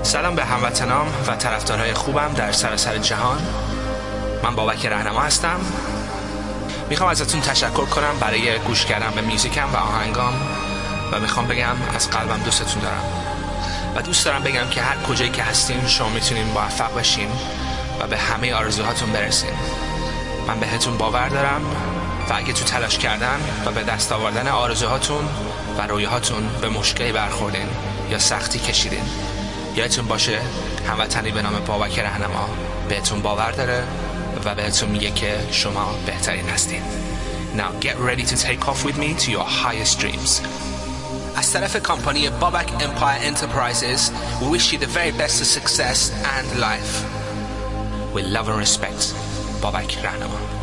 سلام به هموطنام و طرفدارهای خوبم در سراسر جهان. من بابک رهنما هستم. میخوام ازتون تشکر کنم برای گوش کردن به میوزیکم و آهنگام و میخوام بگم از قلبم دوستتون دارم و دوست دارم بگم که هر کجایی که هستین شما میتونین موفق باشین و به همه آرزوهاتون برسین. من بهتون باور دارم و اگه تو تلاش کردن و به دست آوردن آرزوهاتون و رویاهاتون به مشکلی برخوردین یا سختی کشیدین، یادتون باشه هموطنی به نام بابک رهنما بهتون باور داره و بهتون میگه که شما بهترین هستین. Now get ready to take off with me to your highest dreams. از طرف کمپانی بابک Empire Enterprises we wish you the very best of success and life. With love and respect, بابک رهنما.